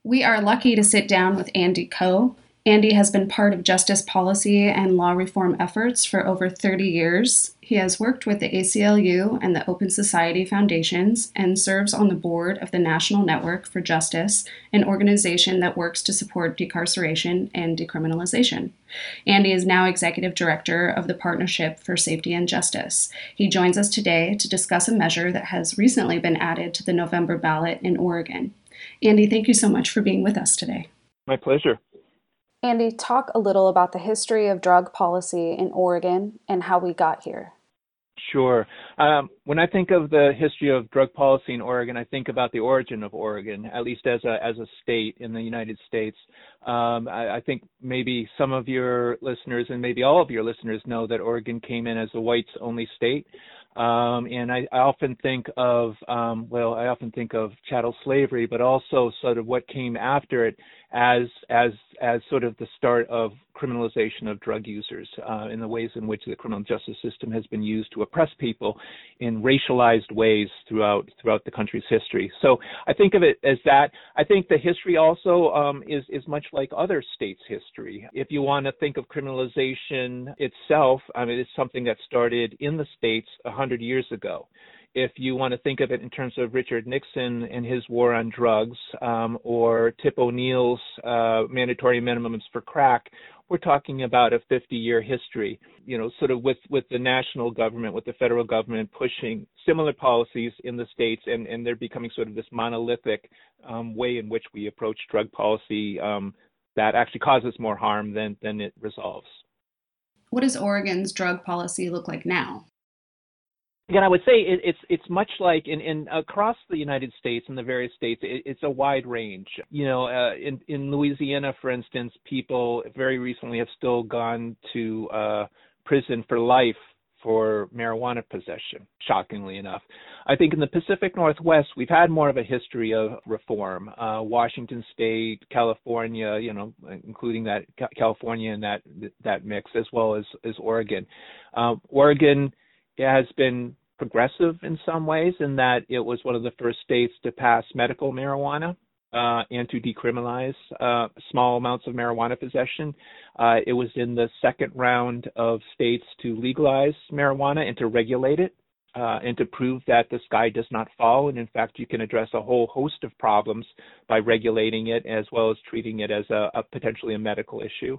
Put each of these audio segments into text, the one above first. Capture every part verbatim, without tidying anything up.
We are lucky to sit down with Andy Ko. Andy has been part of justice policy and law reform efforts for over thirty years. He has worked with the A C L U and the Open Society Foundations and serves on the board of the National Network for Justice, an organization that works to support decarceration and decriminalization. Andy is now executive director of the Partnership for Safety and Justice. He joins us today to discuss a measure that has recently been added to the November ballot in Oregon. Andy, thank you so much for being with us today. My pleasure. Andy, talk a little about the history of drug policy in Oregon and how we got here. Sure. Um, when I think of the history of drug policy in Oregon, I think about the origin of Oregon, at least as a as a state in the United States. Um, I, I think maybe some of your listeners and maybe all of your listeners know that Oregon came in as a whites-only state. Um, and I, I often think of, um, well, I often think of chattel slavery, but also sort of what came after it as as as sort of the start of criminalization of drug users uh, in the ways in which the criminal justice system has been used to oppress people in racialized ways throughout throughout the country's history. So I think of it as that. I think the history also um, is is much like other states' history. If you want to think of criminalization itself, I mean, it's something that started in the states a hundred years ago. If you want to think of it in terms of Richard Nixon and his war on drugs, um, or Tip O'Neill's uh, mandatory minimums for crack, we're talking about a fifty-year history, you know, sort of with, with the national government, with the federal government pushing similar policies in the states, and, and they're becoming sort of this monolithic um, way in which we approach drug policy um, that actually causes more harm than, than it resolves. What does Oregon's drug policy look like now? Again, I would say it, it's it's much like in, in across the United States and the various states, it, it's a wide range. You know, uh, in in Louisiana, for instance, people very recently have still gone to uh, prison for life for marijuana possession. Shockingly enough, I think in the Pacific Northwest, we've had more of a history of reform. Uh, Washington State, California, you know, including that California in that that mix, as well as as Oregon. Uh, Oregon has been progressive in some ways in that it was one of the first states to pass medical marijuana uh, and to decriminalize uh, small amounts of marijuana possession. Uh, it was in the second round of states to legalize marijuana and to regulate it uh, and to prove that the sky does not fall. And in fact, you can address a whole host of problems by regulating it as well as treating it as a, a potentially a medical issue.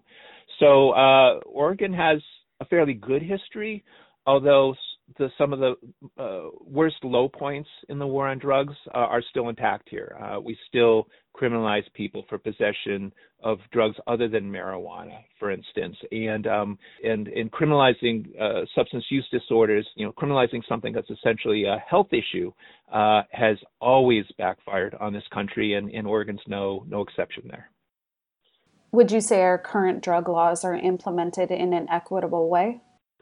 So uh, Oregon has a fairly good history, although the, some of the uh, worst low points in the war on drugs uh, are still intact here. Uh, we still criminalize people for possession of drugs other than marijuana, for instance, and um, and in criminalizing uh, substance use disorders, you know, criminalizing something that's essentially a health issue uh, has always backfired on this country, and, and Oregon's no no exception there. Would you say our current drug laws are implemented in an equitable way?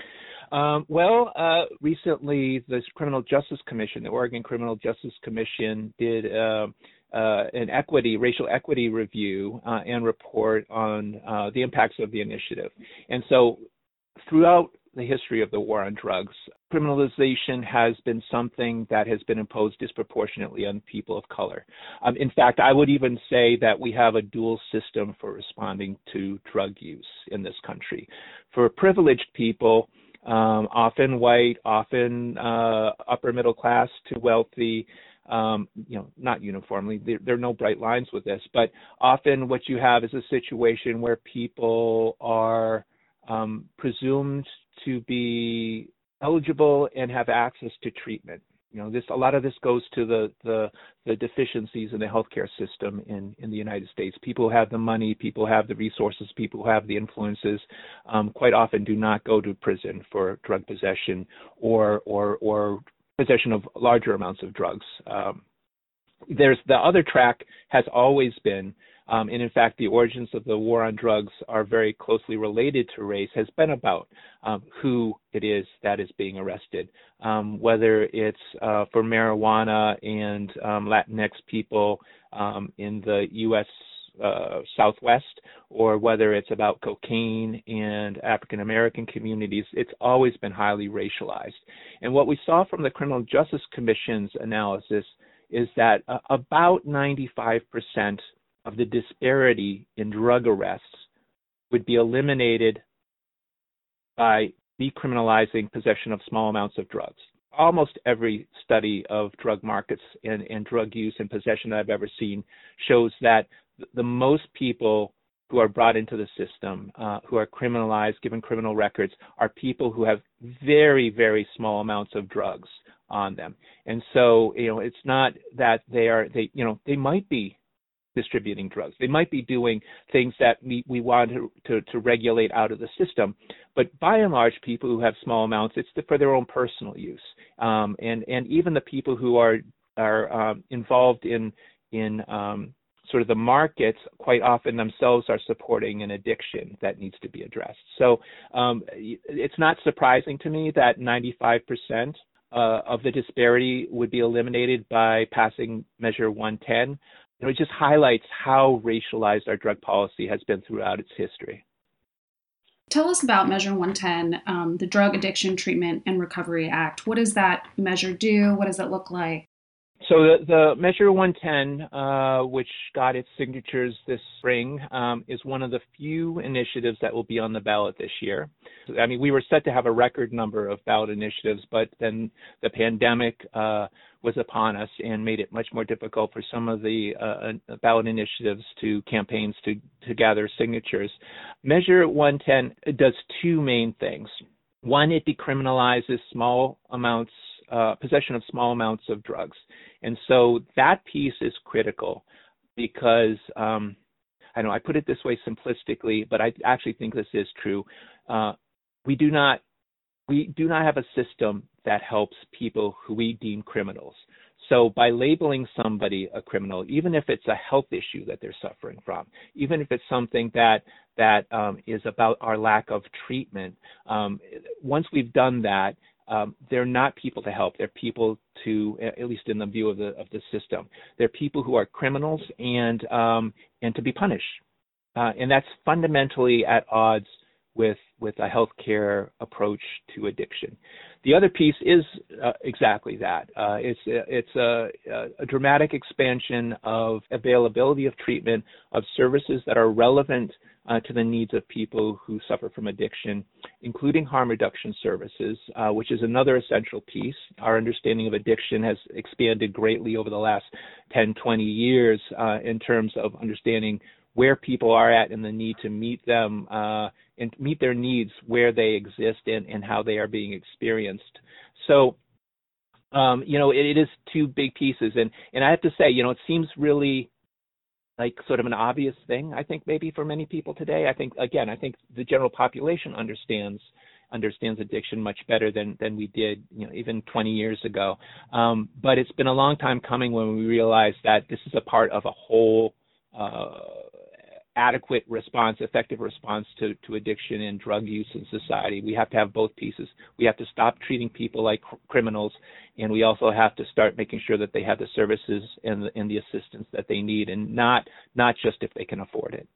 Um, well, uh, recently, the Criminal Justice Commission, the Oregon Criminal Justice Commission, did uh, uh, an equity, racial equity review uh, and report on uh, the impacts of the initiative. And so, throughout the history of the war on drugs, criminalization has been something that has been imposed disproportionately on people of color. Um, in fact, I would even say that we have a dual system for responding to drug use in this country. For privileged people, Um, often white, often uh, upper middle class to wealthy, um, you know, not uniformly. There, there are no bright lines with this, but often what you have is a situation where people are um, presumed to be eligible and have access to treatment. You know, this a lot of this goes to the the, the deficiencies in the healthcare system in, in the United States. People who have the money, people who have the resources, people who have the influences, um, quite often do not go to prison for drug possession or or or possession of larger amounts of drugs. Um, there's the other track has always been. Um, and in fact, the origins of the war on drugs are very closely related to race, has been about um, who it is that is being arrested, um, whether it's uh, for marijuana and um, Latinx people um, in the U S uh, Southwest, or whether it's about cocaine and African American communities. It's always been highly racialized. And what we saw from the Criminal Justice Commission's analysis is that uh, about ninety-five percent of the disparity in drug arrests would be eliminated by decriminalizing possession of small amounts of drugs. Almost every study of drug markets and, and drug use and possession that I've ever seen shows that the most people who are brought into the system, uh, who are criminalized, given criminal records, are people who have very, very small amounts of drugs on them. And so, you know, it's not that they are, they, you know, they might be distributing drugs. They might be doing things that we, we want to, to, to regulate out of the system. But by and large, people who have small amounts, it's for their own personal use. Um, and, and even the people who are, are um, involved in, in um, sort of the markets, quite often themselves are supporting an addiction that needs to be addressed. So um, it's not surprising to me that ninety-five percent uh, of the disparity would be eliminated by passing Measure one ten. You know, it just highlights how racialized our drug policy has been throughout its history. Tell us about Measure one ten, um, the Drug Addiction Treatment and Recovery Act. What does that measure do? What does it look like? So the, the Measure one ten, uh, which got its signatures this spring, um, is one of the few initiatives that will be on the ballot this year. I mean, we were set to have a record number of ballot initiatives, but then the pandemic uh, was upon us and made it much more difficult for some of the uh, ballot initiatives to campaigns to, to gather signatures. Measure one ten does two main things. One, it decriminalizes small amounts, uh, possession of small amounts of drugs. And so that piece is critical because, um, I know I put it this way simplistically, but I actually think this is true. Uh, we do not we do not have a system that helps people who we deem criminals. So by labeling somebody a criminal, even if it's a health issue that they're suffering from, even if it's something that that um, is about our lack of treatment, um, once we've done that, Um, they're not people to help. They're people to, at least in the view of the of the system, they're people who are criminals and um, and to be punished. Uh, and that's fundamentally at odds with with a healthcare approach to addiction. The other piece is uh, exactly that. Uh, it's it's a, a dramatic expansion of availability of treatment, of services that are relevant uh, to the needs of people who suffer from addiction, including harm reduction services, uh, which is another essential piece. Our understanding of addiction has expanded greatly over the last ten, twenty years uh, in terms of understanding where people are at and the need to meet them uh, and meet their needs where they exist and, and how they are being experienced. So, um, you know, it, it is two big pieces. And, and I have to say, you know, it seems really like sort of an obvious thing, I think, maybe for many people today. I think, again, I think the general population understands understands addiction much better than, than we did, you know, even twenty years ago. Um, but it's been a long time coming when we realized that this is a part of a whole uh, adequate response, effective response to, to addiction and drug use in society. We have to have both pieces. We have to stop treating people like cr- criminals, and we also have to start making sure that they have the services and the, and the assistance that they need, and not not just if they can afford it.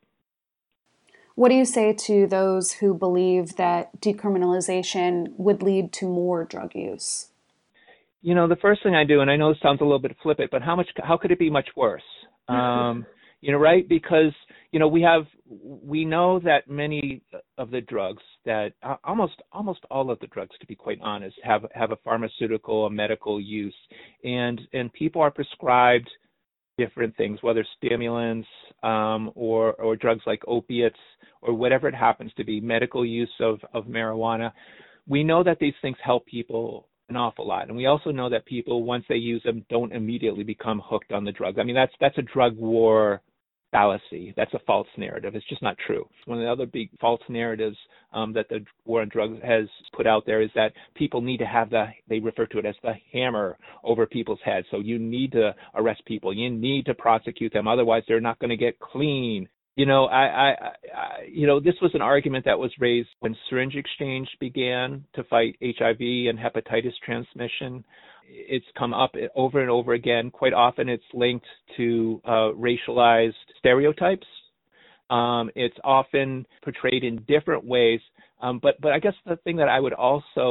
What do you say to those who believe that decriminalization would lead to more drug use? You know, the first thing I do, and I know this sounds a little bit flippant, but how much? How could it be much worse? Um, you know, right? Because you know, we have, we know that many of the drugs that uh, almost, almost all of the drugs, to be quite honest, have, have a pharmaceutical, a medical use, and, and people are prescribed different things, whether stimulants um, or, or drugs like opiates or whatever it happens to be, medical use of, of marijuana. We know that these things help people an awful lot. And we also know that people, once they use them, don't immediately become hooked on the drugs. I mean, that's, that's a drug war fallacy. That's a false narrative. It's just not true. One of the other big false narratives um, that the war on drugs has put out there is that people need to have the, they refer to it as the hammer over people's heads. So you need to arrest people. You need to prosecute them. Otherwise, they're not going to get clean. You know, I, I, I, you know, this was an argument that was raised when syringe exchange began to fight H I V and hepatitis transmission. It's come up over and over again. Quite often it's linked to uh, racialized stereotypes. Um, it's often portrayed in different ways. Um, but, but I guess the thing that I would also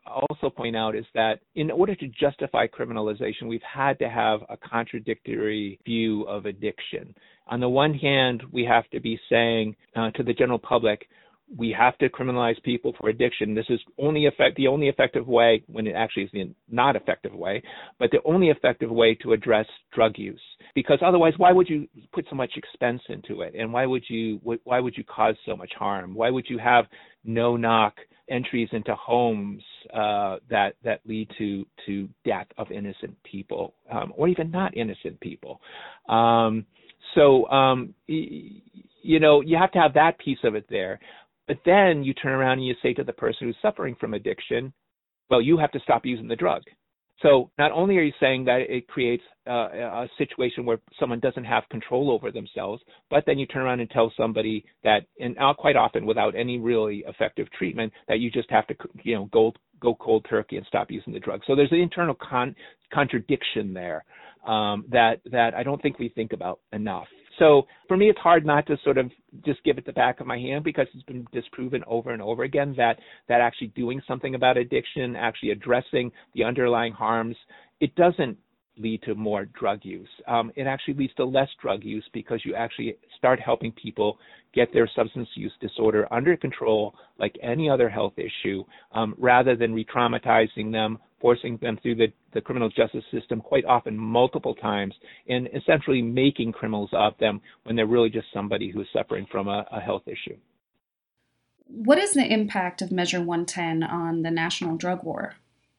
also point out is that in order to justify criminalization, we've had to have a contradictory view of addiction. On the one hand, we have to be saying uh, to the general public, we have to criminalize people for addiction. This is only effect, the only effective way, when it actually is the not effective way, but the only effective way to address drug use. Because otherwise, why would you put so much expense into it? And why would you why would you cause so much harm? Why would you have no-knock entries into homes uh, that that lead to to death of innocent people, um, or even not innocent people? Um, so um, you know, you have to have that piece of it there. But then you turn around and you say to the person who's suffering from addiction, well, you have to stop using the drug. So not only are you saying that it creates uh, a situation where someone doesn't have control over themselves, but then you turn around and tell somebody that, and quite often without any really effective treatment, that you just have to, you know, go go cold turkey and stop using the drug. So there's an internal con- contradiction there um, that that I don't think we think about enough. So for me, it's hard not to sort of just give it the back of my hand, because it's been disproven over and over again that that actually doing something about addiction, actually addressing the underlying harms, it doesn't lead to more drug use. Um, it actually leads to less drug use, because you actually start helping people get their substance use disorder under control like any other health issue, um, rather than re-traumatizing them, forcing them through the, the criminal justice system quite often multiple times, and essentially making criminals of them when they're really just somebody who's suffering from a, a health issue. What is the impact of Measure one ten on the national drug war?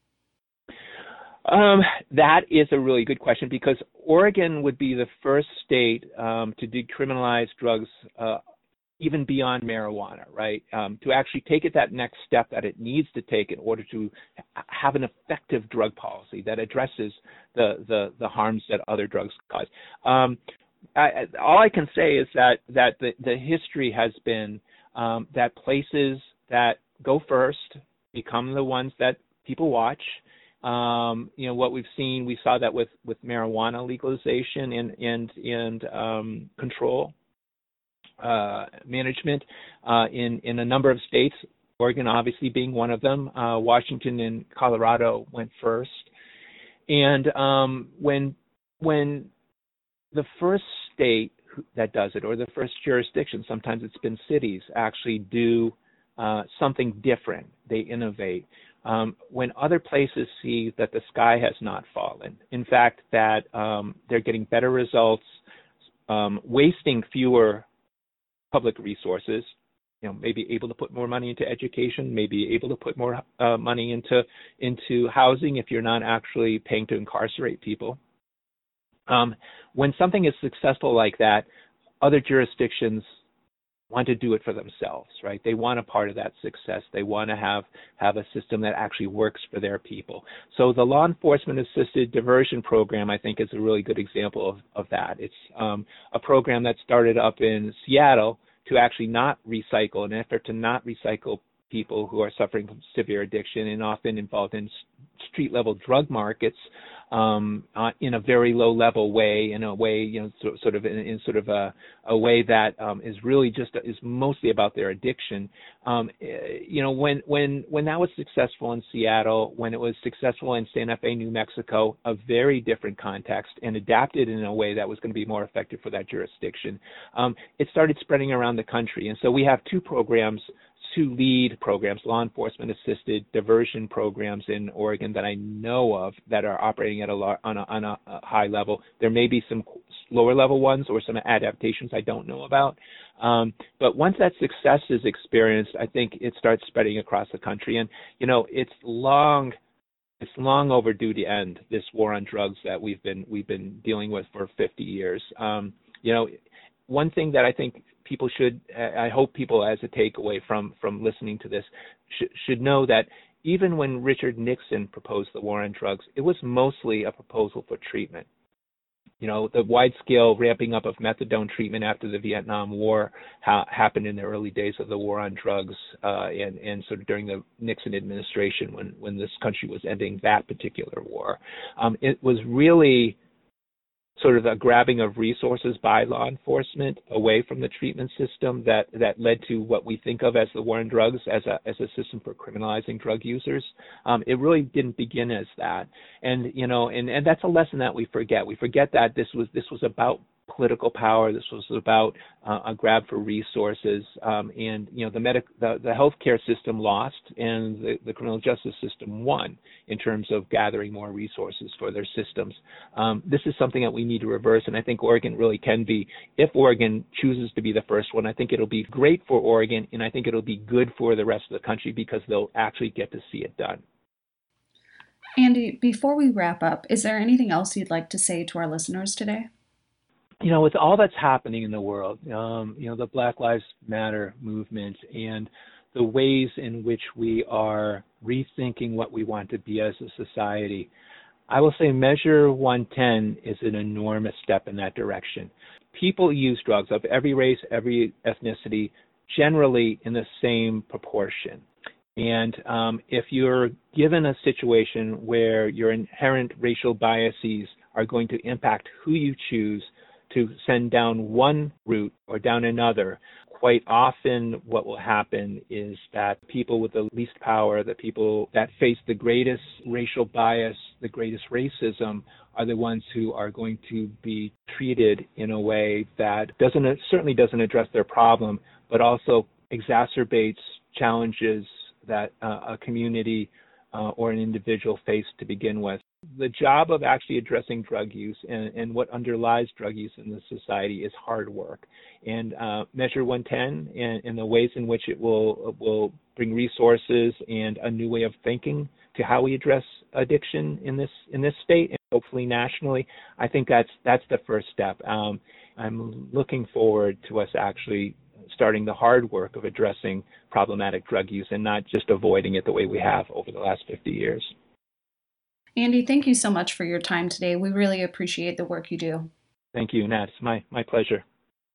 Um, that is a really good question, because Oregon would be the first state um, to decriminalize drugs uh, even beyond marijuana, right? Um, to actually take it that next step that it needs to take in order to have an effective drug policy that addresses the the, the harms that other drugs cause. Um, I, all I can say is that that the, the history has been um, that places that go first become the ones that people watch. Um, you know, what we've seen, we saw that with, with marijuana legalization and and and um, control uh, management uh, in in a number of states. Oregon, obviously, being one of them. Uh, Washington and Colorado went first. And um, when when the first state that does it, or the first jurisdiction, sometimes it's been cities, actually do uh, something different, they innovate. Um, when other places see that the sky has not fallen, in fact, that um, they're getting better results, um, wasting fewer public resources, you know, maybe able to put more money into education, maybe able to put more uh, money into into housing if you're not actually paying to incarcerate people. Um, when something is successful like that, other jurisdictions want to do it for themselves, right? They want a part of that success. They want to have, have a system that actually works for their people. So the law enforcement assisted diversion program, I think, is a really good example of, of that. It's um, a program that started up in Seattle to actually not recycle, in an effort to not recycle people who are suffering from severe addiction and often involved in street level drug markets um, uh, in a very low level way, in a way, you know, so, sort of in, in sort of a, a way that um, is really just is mostly about their addiction. Um, you know, when when when that was successful in Seattle, when it was successful in Santa Fe, New Mexico, a very different context, and adapted in a way that was going to be more effective for that jurisdiction, um, it started spreading around the country. And so we have two programs. Two lead programs, law enforcement assisted diversion programs in Oregon that I know of that are operating at a on a, on a high level. There may be some lower level ones or some adaptations I don't know about. Um, but once that success is experienced, I think it starts spreading across the country. And, you know, it's long It's long overdue to end, this war on drugs that we've been we've been dealing with for fifty years. Um, you know, one thing that I think people should, I hope people as a takeaway from, from listening to this, sh- should know that even when Richard Nixon proposed the war on drugs, it was mostly a proposal for treatment. You know, the wide-scale ramping up of methadone treatment after the Vietnam War ha- happened in the early days of the war on drugs uh, and, and sort of during the Nixon administration when, when this country was ending that particular war. Um, it was really sort of a grabbing of resources by law enforcement away from the treatment system that, that led to what we think of as the war on drugs as a, as a system for criminalizing drug users. Um, it really didn't begin as that. And, you know, and, and that's a lesson that we forget. We forget that this was, this was about political power. This was about uh, a grab for resources, um, and you know the medic, the, the healthcare system lost, and the, the criminal justice system won in terms of gathering more resources for their systems. Um, this is something that we need to reverse, and I think Oregon really can be. If Oregon chooses to be the first one, I think it'll be great for Oregon, and I think it'll be good for the rest of the country because they'll actually get to see it done. Andy, before we wrap up, is there anything else you'd like to say to our listeners today? You know, with all that's happening in the world, um, you know, the Black Lives Matter movement and the ways in which we are rethinking what we want to be as a society, I will say Measure one ten is an enormous step in that direction. People use drugs of every race, every ethnicity, generally in the same proportion. And um, if you're given a situation where your inherent racial biases are going to impact who you choose to send down one route or down another, quite often what will happen is that people with the least power, the people that face the greatest racial bias, the greatest racism, are the ones who are going to be treated in a way that doesn't certainly doesn't address their problem, but also exacerbates challenges that uh, a community uh, or an individual face to begin with. The job of actually addressing drug use and, and what underlies drug use in the society is hard work. And uh, Measure one ten and, and the ways in which it will will bring resources and a new way of thinking to how we address addiction in this in this state and hopefully nationally, I think that's that's the first step. Um, I'm looking forward to us actually starting the hard work of addressing problematic drug use and not just avoiding it the way we have over the last fifty years. Andy, thank you so much for your time today. We really appreciate the work you do. Thank you, Nat. It's my, my pleasure.